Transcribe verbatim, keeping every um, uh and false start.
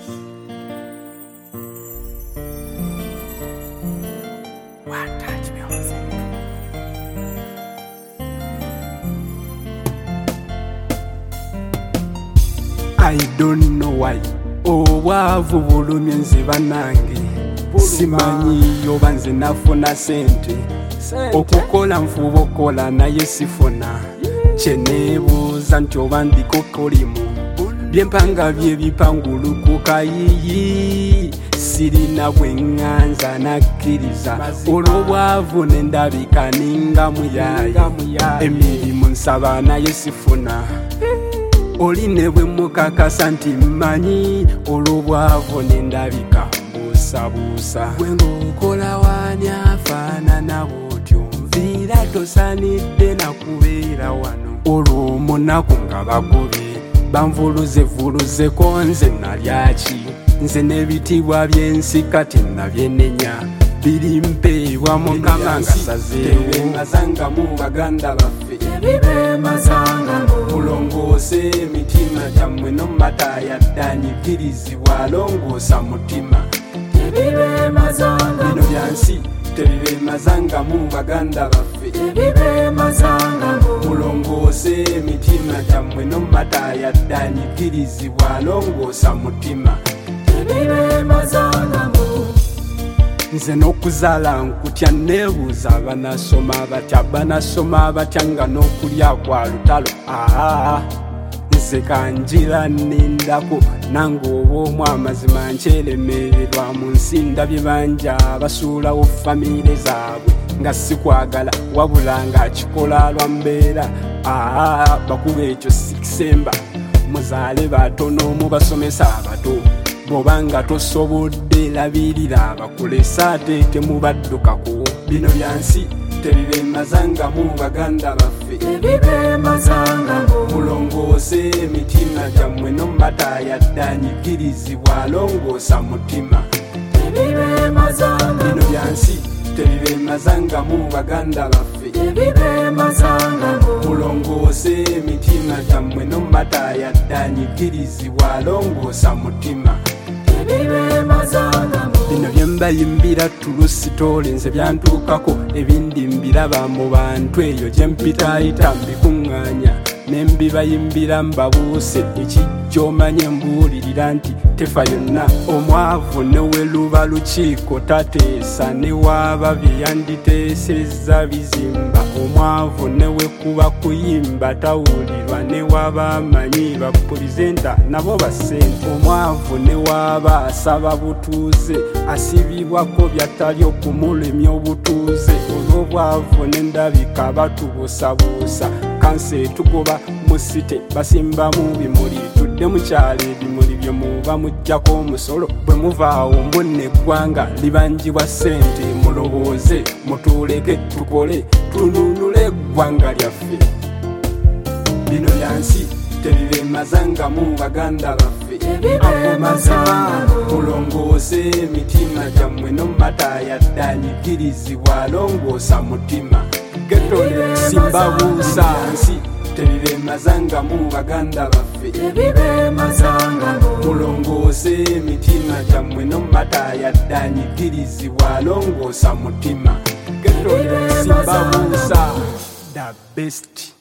One touch music. I don't know why obwavu bulumye nze banange simanyi yoba nze nafuna sente okukola nfuba okola naye sifuna kyeneebuuza nti oba ndikokolimu byempanga byebipangulu ku kayiyi sirina bweŋŋanza nakkiriza olw'obwavu nendabika ninga muyaaya emirimu nsaba naye sifuna oli ne bwe mukakasa nti mmanyi olw'obwavu nendabika mbuusabuusa gwe ng'okola waani afaanana bw'otyo nviira tosanidde nakubeera wano olw'omunaku nga bagobye banvuluzevuluzeko nze nalyaki nze n'ebitibwa by'ensi kati nabyenenya biri mpeebwa mukama ngasazeewo mazangamu baganda baffe mulongoose emitima gyammwe nomataaya ddanyigirizibwa alongoosa mutima bino byansi tebibe mazangamu baganda baffe mulongoose emitima gyammwe nomataaya ddanyigirizibwa alongoosa mutima nze n'okuzaala nkutya neebuuza banasoma batya banasoma batya nga n'okulya kwa lutalo aa nze kanjira nindako nange obw'omu amazima nkyeremererwa mu nsi ndabye banja basuulawo famire zaabwe nga sikwagala wabula ng'akikola lwa mbeera aa bakuba ekyo sikisemba muzaale batono mubasomesa abato bw'obanga tosobodde labirira abakulesa ate temubaddukako bino byansi tebibe mazangamu baganda baffe mulongoose emitima gyammwe nomataaya ddanyigirizibwa alongoosa mutima bino byansi tebibe mazangamu baganda baffe mulongoose emitima gyammwe nomataaya ddanyigirizibwa alongoosa mutima bino byembayimbira tulusitoole nze byantuukako ebindi mbiraba mu bantu eyo gyempitaayita mbikuŋŋaanya nembibayimbira mbabuuse ekijja omanye mbuulirira nti tefa yonna omwavu newe luba lukiiko tateesa ne waaba bye yanditeesezza bizimba omwavu newe kuba kuyimba tawulirwa ne waaba amanyi bapulizenta nabo basente omwavu ne waaba asaba butuuze asibibwako byatali okumulemya obutuuze olw'obwavu n'endabika batubuusabuusa kansa etugoba mu site basimbamu bimuli tudde mukyalo ebimuli bye muba muggyako omusolo bwe muvaawo mbonna eggwanga libanjibwa ssente mulowooze mutuuleke tukole tununule eggwanga lyaffe bino byansi tebibe mazangamu baganda baffe amazima mulongoose emitima gyammwe nomataaya ddanyigirizibwa alongoosa mutima getole simbabuusa nsi tebibe mazangamu baganda baffe mulongoose emitima gyammwe nomataaya ddanyigirizibwa alongoosa mutima getole simbabuusa the best